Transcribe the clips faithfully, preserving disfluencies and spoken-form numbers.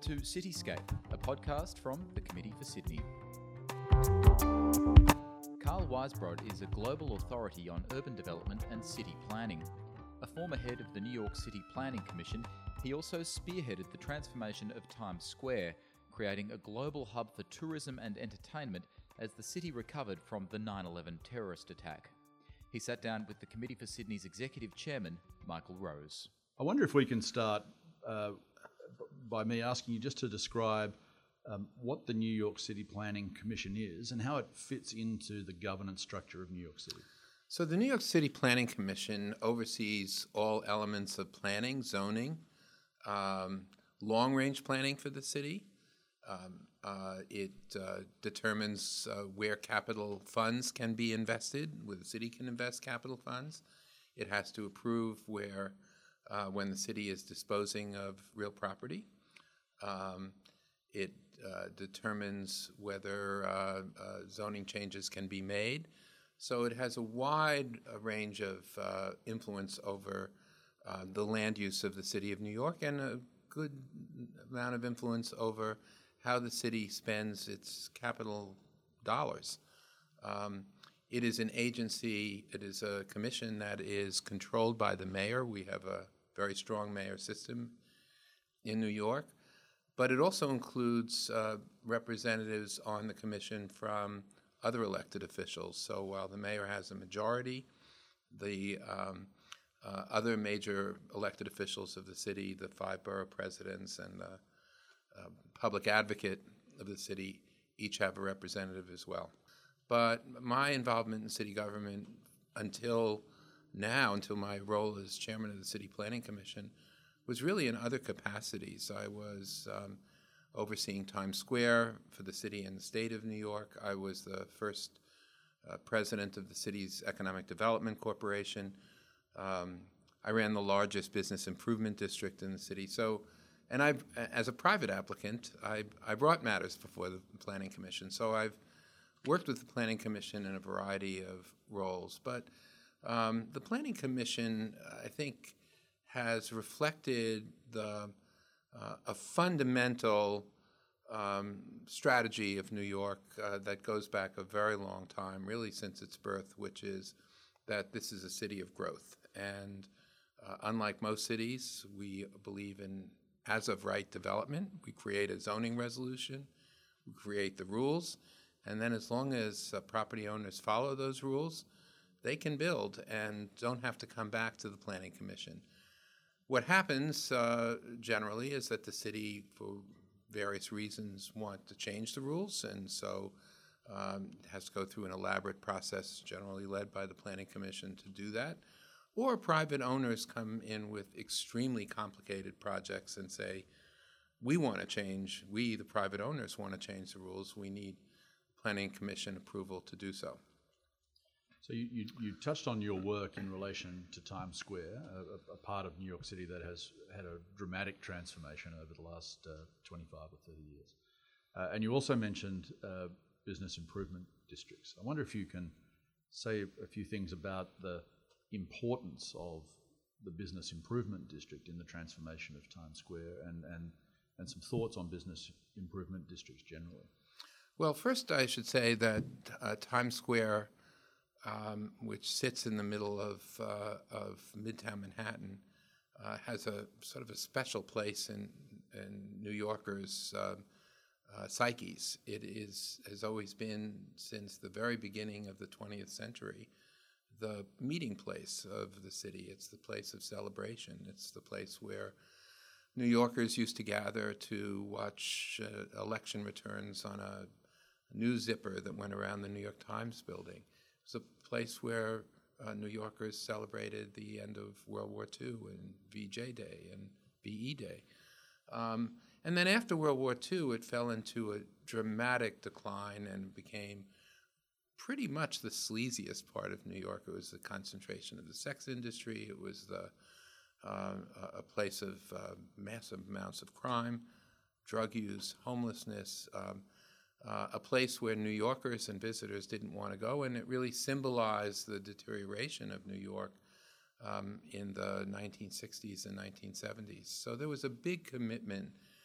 to Cityscape, a podcast from the Committee for Sydney. Carl Weisbrod is a global authority on urban development and city planning. A former head of the New York City Planning Commission, he also spearheaded the transformation of Times Square, creating a global hub for tourism and entertainment as the city recovered from the nine eleven terrorist attack. He sat down with the Committee for Sydney's executive chairman, Michael Rose. I wonder if we can start uh, by me asking you just to describe um, what the New York City Planning Commission is and how it fits into the governance structure of New York City. So the New York City Planning Commission oversees all elements of planning, zoning, um, long-range planning for the city. Um, uh, it uh, determines uh, where capital funds can be invested, where the city can invest capital funds. It has to approve where, uh, when the city is disposing of real property. Um, it uh, determines whether uh, uh, zoning changes can be made. So it has a wide uh, range of uh, influence over uh, the land use of the city of New York, and a good amount of influence over how the city spends its capital dollars. Um, it is an agency, it is a commission that is controlled by the mayor. We have a very strong mayor system in New York, but it also includes uh, representatives on the commission from other elected officials. So while the mayor has a majority, the um, uh, other major elected officials of the city, the five borough presidents and the uh, public advocate of the city, each have a representative as well. But my involvement in city government until now, until my role as chairman of the City Planning Commission, was really in other capacities. I was um, overseeing Times Square for the city and the state of New York. I was the first uh, president of the city's Economic Development Corporation. Um, I ran the largest business improvement district in the city. So, and I've, as a private applicant, I, I brought matters before the Planning Commission. So I've worked with the Planning Commission in a variety of roles. But um, the Planning Commission, I think, has reflected the uh, a fundamental um, strategy of New York uh, that goes back a very long time, really since its birth, which is that this is a city of growth. And uh, unlike most cities, we believe in as-of-right development. We create a zoning resolution, we create the rules, and then as long as uh, property owners follow those rules, they can build and don't have to come back to the Planning Commission. What happens uh, generally is that the city, for various reasons, want to change the rules, and so um, it has to go through an elaborate process, generally led by the Planning Commission, to do that. Or private owners come in with extremely complicated projects and say, we want to change, we, the private owners, want to change the rules. We need Planning Commission approval to do so. So you, you, you touched on your work in relation to Times Square, a, a part of New York City that has had a dramatic transformation over the last uh, twenty-five or thirty years. Uh, and you also mentioned uh, business improvement districts. I wonder if you can say a few things about the importance of the business improvement district in the transformation of Times Square and, and, and some thoughts on business improvement districts generally. Well, first I should say that uh, Times Square, um, which sits in the middle of, uh, of Midtown Manhattan, uh, has a sort of a special place in, in New Yorkers' uh, uh, psyches. It is, has always been, since the very beginning of the twentieth century, the meeting place of the city. It's the place of celebration. It's the place where New Yorkers used to gather to watch uh, election returns on a news zipper that went around the New York Times building. It's a place where uh, New Yorkers celebrated the end of World War Two and V J Day and V E Day. Um, and then after World War Two, it fell into a dramatic decline and became pretty much the sleaziest part of New York. It was the concentration of the sex industry. It was the uh, a place of uh, massive amounts of crime, drug use, homelessness, um, uh, a place where New Yorkers and visitors didn't want to go, and it really symbolized the deterioration of New York um, in the nineteen sixties and nineteen seventies. So there was a big commitment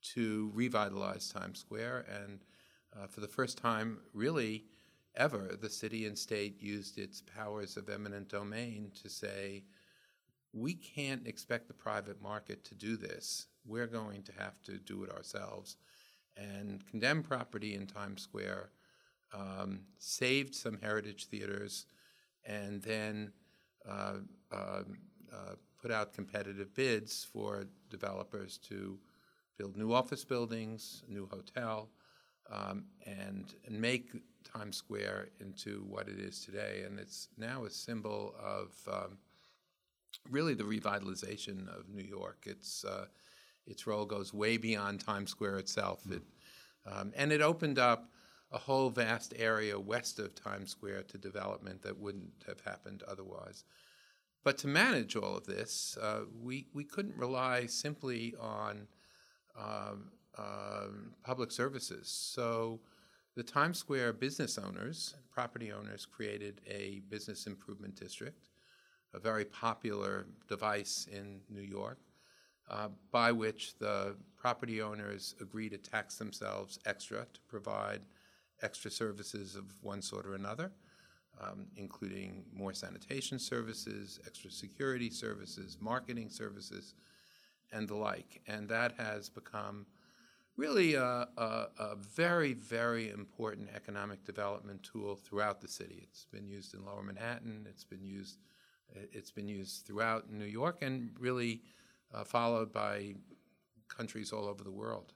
to revitalize Times Square. And uh, for the first time, really, ever, the city and state used its powers of eminent domain to say, we can't expect the private market to do this. We're going to have to do it ourselves. And condemned property in Times Square, um, saved some heritage theaters, and then uh, uh, uh, put out competitive bids for developers to build new office buildings, a new hotel, um, and, and make Times Square into what it is today. And it's now a symbol of um, really the revitalization of New York. It's, uh, its role goes way beyond Times Square itself. Mm. It, um, and it opened up a whole vast area west of Times Square to development that wouldn't have happened otherwise. But to manage all of this, uh, we, we couldn't rely simply on um, um, public services. So the Times Square business owners, property owners, created a business improvement district, a very popular device in New York, uh, by which the property owners agree to tax themselves extra to provide extra services of one sort or another, um, including more sanitation services, extra security services, marketing services, and the like. And that has become really a, a, a very, very important economic development tool throughout the city. It's been used in Lower Manhattan. It's been used, it's been used throughout New York, and really uh, followed by countries all over the world.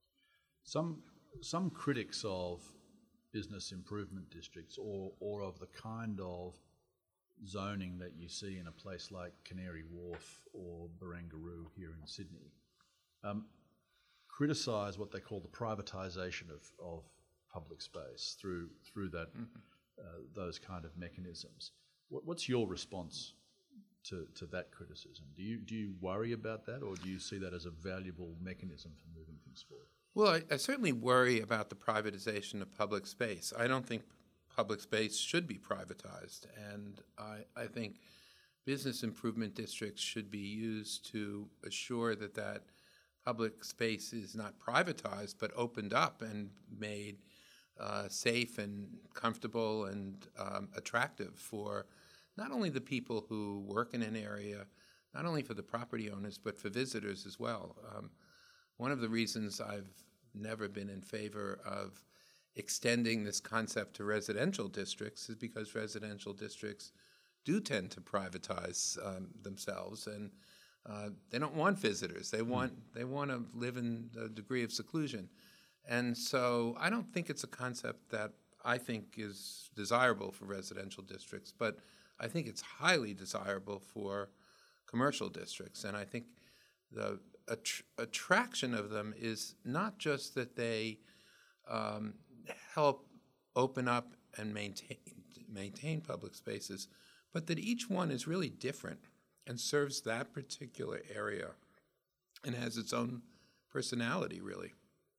Some some critics of business improvement districts, or or of the kind of zoning that you see in a place like Canary Wharf or Barangaroo here in Sydney, um, criticise what they call the privatisation of, of public space through through that mm-hmm. uh, those kind of mechanisms. What, what's your response to, to that criticism? Do you do you worry about that, or do you see that as a valuable mechanism for moving things forward? Well, I, I certainly worry about the privatization of public space. I don't think public space should be privatized, and I, I think business improvement districts should be used to assure that that public space is not privatized but opened up and made uh, safe and comfortable and um, attractive for not only the people who work in an area, not only for the property owners, but for visitors as well. Um, One of the reasons I've never been in favor of extending this concept to residential districts is because residential districts do tend to privatize um, themselves, and uh, they don't want visitors. They want mm. they want to live in a degree of seclusion, and so I don't think it's a concept that I think is desirable for residential districts, but I think it's highly desirable for commercial districts, and I think the Att- attraction of them is not just that they um, help open up and maintain maintain public spaces, but that each one is really different and serves that particular area and has its own personality, really.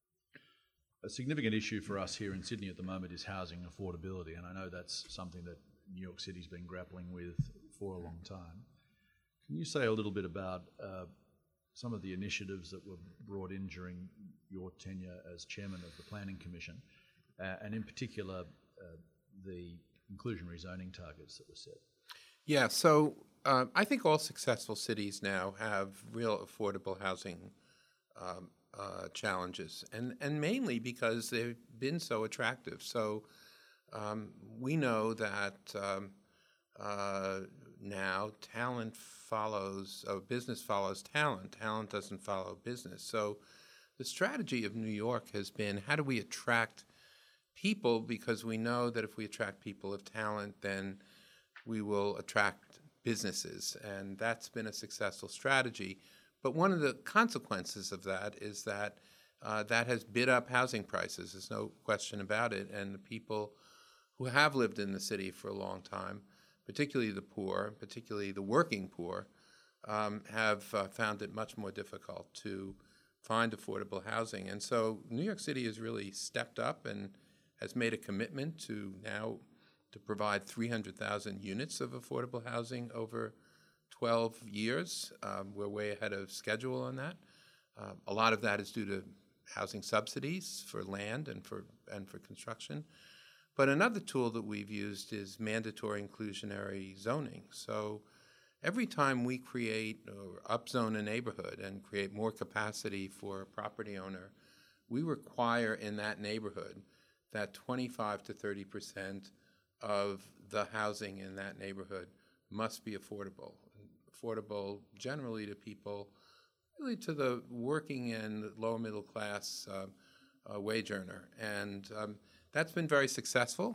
A significant issue for us here in Sydney at the moment is housing affordability, and I know that's something that New York City's been grappling with for a long time. Can you say a little bit about uh, some of the initiatives that were brought in during your tenure as chairman of the Planning Commission, uh, and in particular uh, the inclusionary zoning targets that were set? Yeah, so uh, I think all successful cities now have real affordable housing um, uh, challenges, and, and mainly because they've been so attractive. So um, we know that um, uh, now talent follows, uh, business follows talent. Talent doesn't follow business. So the strategy of New York has been, how do we attract people? Because we know that if we attract people of talent, then we will attract businesses. And that's been a successful strategy. But one of the consequences of that is that uh, that has bid up housing prices. There's no question about it. And the people who have lived in the city for a long time, particularly the poor, particularly the working poor, um, have uh, found it much more difficult to find affordable housing. And so New York City has really stepped up and has made a commitment to now to provide three hundred thousand units of affordable housing over twelve years. Um, we're way ahead of schedule on that. Uh, a lot of that is due to housing subsidies for land and for and for construction. But another tool that we've used is mandatory inclusionary zoning. So every time we create or upzone a neighborhood and create more capacity for a property owner, we require in that neighborhood that twenty-five to thirty percent of the housing in that neighborhood must be affordable. Affordable generally to people, really to the working and lower middle class uh, uh, wage earner. And um, that's been very successful.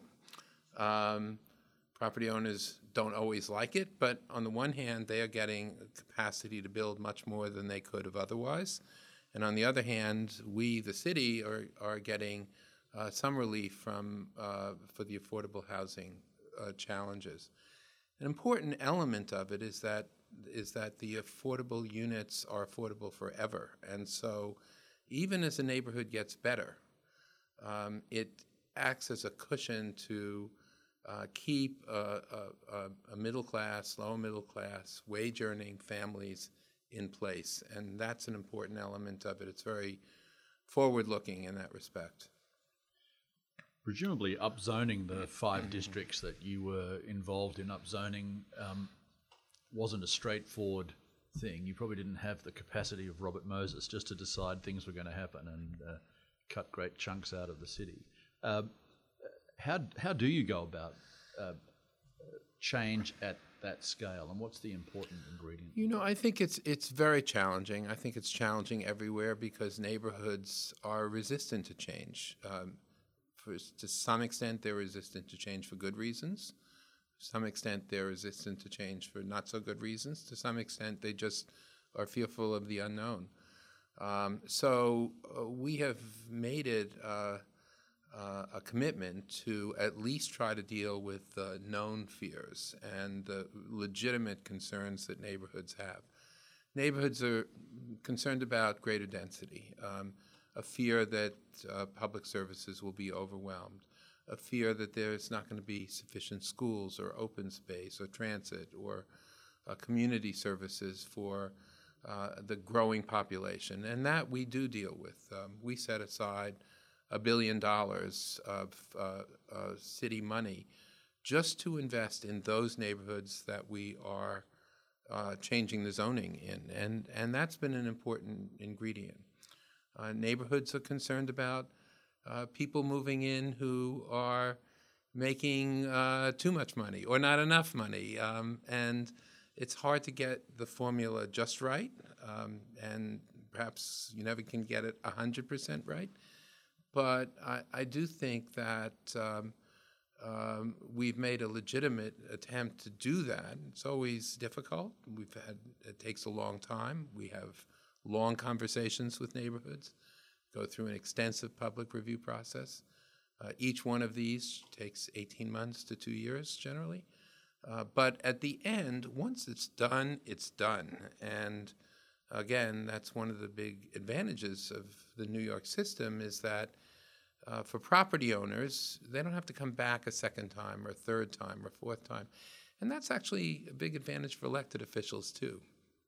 Um, property owners don't always like it, but on the one hand, they are getting capacity to build much more than they could have otherwise. And on the other hand, we, the city, are, are getting uh, some relief from uh, for the affordable housing uh, challenges. An important element of it is that is that the affordable units are affordable forever. And so even as a neighborhood gets better, um, it acts as a cushion to uh, keep uh, a, a middle class, lower middle class, wage earning families in place. And that's an important element of it. It's very forward looking in that respect. Presumably upzoning the five districts that you were involved in upzoning um, wasn't a straightforward thing. You probably didn't have the capacity of Robert Moses just to decide things were going to happen and uh, cut great chunks out of the city. Uh, how how do you go about uh, change at that scale, and what's the important ingredient? You know, I think it's it's very challenging. I think it's challenging everywhere because neighborhoods are resistant to change. Um, for, to some extent, they're resistant to change for good reasons. To some extent, they're resistant to change for not so good reasons. To some extent, they just are fearful of the unknown. Um, so uh, we have made it uh, uh, a commitment to at least try to deal with uh, known fears and the legitimate concerns that neighborhoods have. Neighborhoods are concerned about greater density, um, a fear that uh, public services will be overwhelmed, a fear that there's not going to be sufficient schools or open space or transit or uh, community services for uh, the growing population. And that we do deal with. Um, we set aside a billion dollars of uh, uh, city money just to invest in those neighborhoods that we are uh, changing the zoning in. And, and that's been an important ingredient. Uh, neighborhoods are concerned about Uh, people moving in who are making uh, too much money or not enough money. Um, and it's hard to get the formula just right, um, and perhaps you never can get it one hundred percent right. But I, I do think that um, um, we've made a legitimate attempt to do that. It's always difficult. We've had, it takes a long time. We have long conversations with neighborhoods, go through an extensive public review process. Uh, each one of these takes eighteen months to two years generally. Uh, but at the end, once it's done, it's done. And again, that's one of the big advantages of the New York system is that uh, for property owners, they don't have to come back a second time or a third time or a fourth time. And that's actually a big advantage for elected officials too.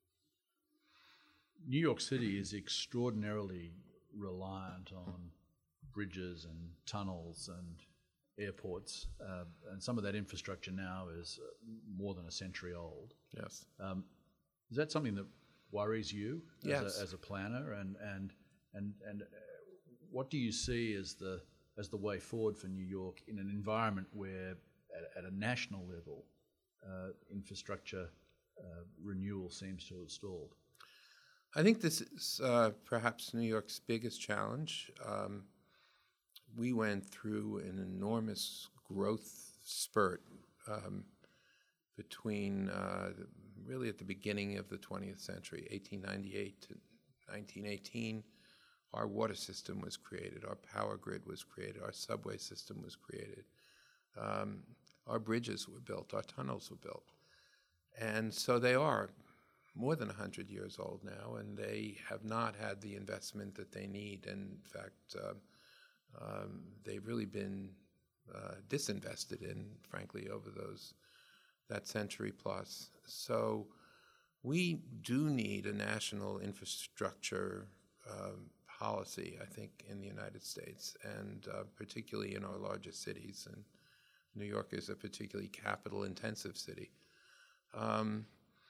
New York City is extraordinarily reliant on bridges and tunnels and airports, uh, and some of that infrastructure now is uh, more than a century old. Yes. Um, is that something that worries you as, Yes. a, as a planner, and and and and uh, what do you see as the as the way forward for New York in an environment where, at, at a national level, uh, infrastructure uh, renewal seems to have stalled? I think this is uh, perhaps New York's biggest challenge. Um, we went through an enormous growth spurt um, between uh, the, really at the beginning of the twentieth century, eighteen ninety-eight to nineteen eighteen. Our water system was created, our power grid was created, our subway system was created. Um, our bridges were built, our tunnels were built. And so they are more than one hundred years old now, and they have not had the investment that they need. And in fact, um, um, they've really been uh, disinvested in, frankly, over those that century plus. So we do need a national infrastructure um, policy, I think, in the United States, and uh, particularly in our largest cities. And New York is a particularly capital-intensive city. Um,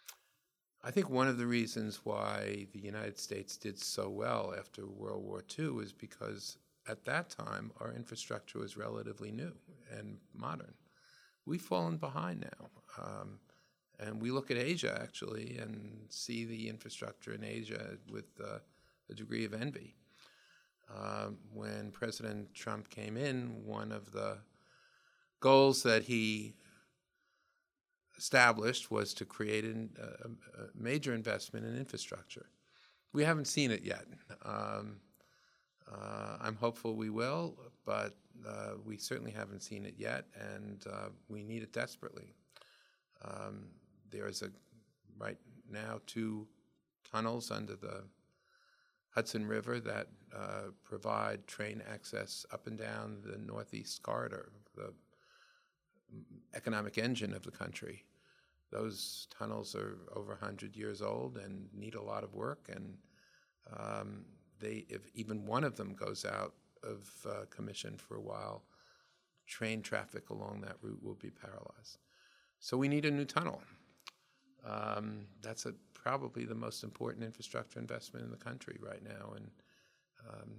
I think one of the reasons why the United States did so well after World War Two is because at that time our infrastructure was relatively new and modern. We've fallen behind now. Um, and we look at Asia, actually, and see the infrastructure in Asia with uh, a degree of envy. Um, when President Trump came in, one of the goals that he established was to create an, a, a major investment in infrastructure. We haven't seen it yet. Um, uh, I'm hopeful we will, but uh, we certainly haven't seen it yet, and uh, we need it desperately. Um, there is a right now two tunnels under the Hudson River that uh, provide train access up and down the Northeast Corridor, the economic engine of the country. Those tunnels are over one hundred years old and need a lot of work, and um, they, if even one of them goes out of uh, commission for a while, train traffic along that route will be paralyzed. So we need a new tunnel. Um, that's a, probably the most important infrastructure investment in the country right now, and um,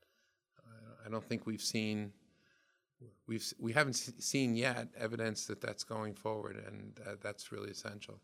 I don't think we've seen We've, we haven't seen yet evidence that that's going forward, and uh, that's really essential.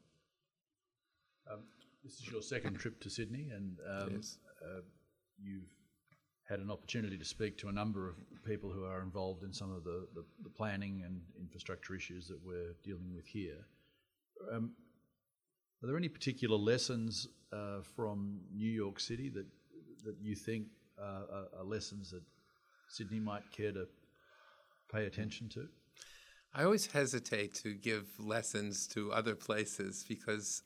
Um, this is your second trip to Sydney, and um, uh, you've had an opportunity to speak to a number of people who are involved in some of the, the, the planning and infrastructure issues that we're dealing with here. Um, are there any particular lessons uh, from New York City that, that you think uh, are, are lessons that Sydney might care to pay attention to? I always hesitate to give lessons to other places because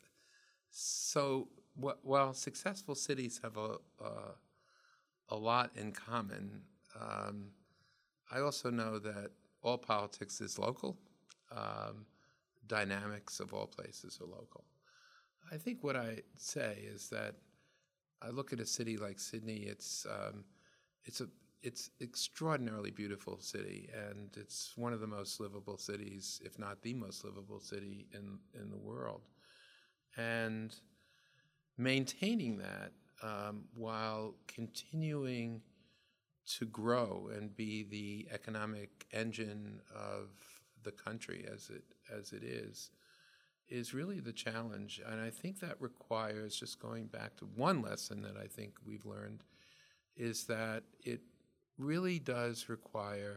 so wh- while successful cities have a, uh, a lot in common, um, I also know that all politics is local. Um, dynamics of all places are local. I think what I say is that I look at a city like Sydney, it's, um, it's a It's an extraordinarily beautiful city, and it's one of the most livable cities, if not the most livable city in, in the world. And maintaining that um, while continuing to grow and be the economic engine of the country as it as it is, is really the challenge. And I think that requires, just going back to one lesson that I think we've learned, is that it really does require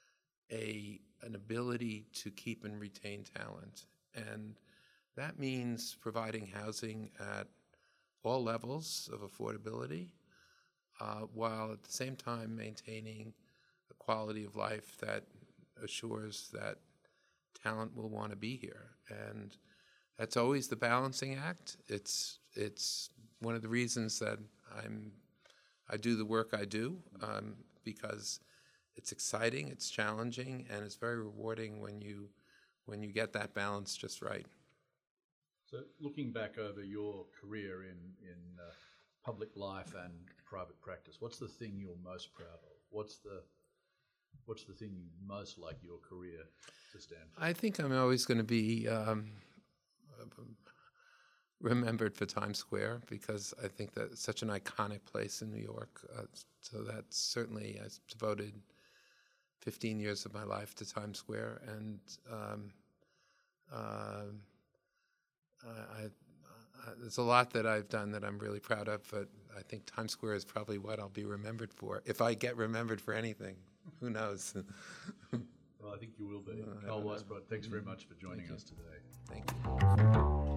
a an ability to keep and retain talent. And that means providing housing at all levels of affordability, uh, while at the same time maintaining a quality of life that assures that talent will want to be here. And that's always the balancing act. It's it's one of the reasons that I'm I do the work I do, um, because it's exciting, it's challenging, and it's very rewarding when you when you get that balance just right. So looking back over your career in, in uh, public life and private practice, what's the thing you're most proud of? What's the what's the thing you most like your career to stand for? I think I'm always going to be um, remembered for Times Square, because I think that it's such an iconic place in New York. Uh, so that's certainly, I devoted fifteen years of my life to Times Square, and um, uh, I, I, there's a lot that I've done that I'm really proud of, but I think Times Square is probably what I'll be remembered for. If I get remembered for anything, who knows? Well, I think you will be. Uh, Carl Weisbrot, thanks very much for joining us today. Thank you.